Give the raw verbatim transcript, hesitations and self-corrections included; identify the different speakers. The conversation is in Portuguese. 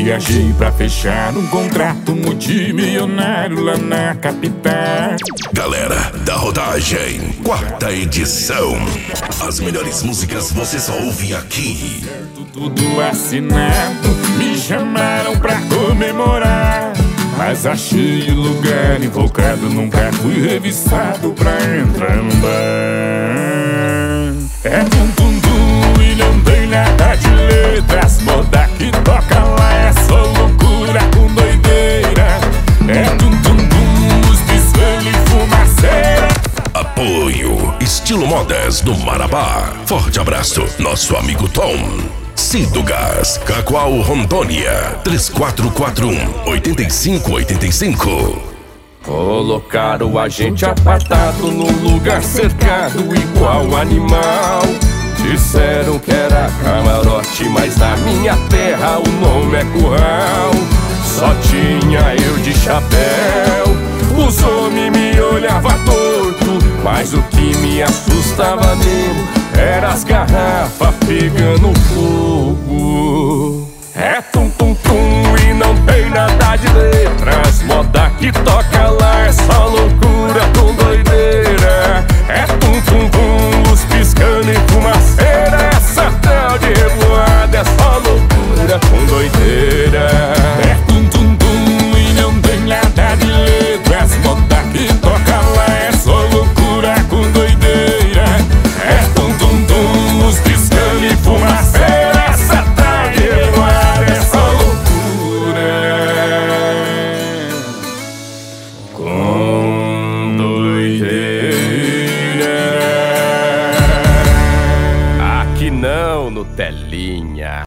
Speaker 1: viajei pra fechar um contrato multimilionário lá na capital.
Speaker 2: Galera da rodagem, quarta edição. As melhores músicas você só ouve aqui.
Speaker 1: Tudo assinado, me chamaram pra comemorar, mas achei o lugar invocado, nunca fui revistado pra entrar no bar. É tum tum tum e não tem nada de letras, moda que toca lá é só loucura com doideira. É tum tum tum, os piscando e fumaceira.
Speaker 2: Apoio Estilo Modas do Marabá. Forte abraço, nosso amigo Tom. Cido Gás, Cacoal, Rondônia, três quatro quatro um, oito cinco oito cinco.
Speaker 1: Colocaram a gente apartado num lugar cercado igual animal. Disseram que era camarote, mas na minha terra o nome é curral. Só tinha eu de chapéu, os homens me olhavam torto, mas o que me assustava mesmo era as garrafas pegando fogo. É tum tum tum e não tem nada de letras, moda que toca lá é só loucura com doideira. É tum tum tum, luz piscando e fumaceira, essa tal de revoada é só loucura com doideira. É tum tum tum e não tem nada de letras, moda que toca lá é só loucura com doideira. É tum tum tum, luz piscando e fumaceira, essa tal de revoada é só loucura com doideira.
Speaker 3: Aqui não, Nutelinha.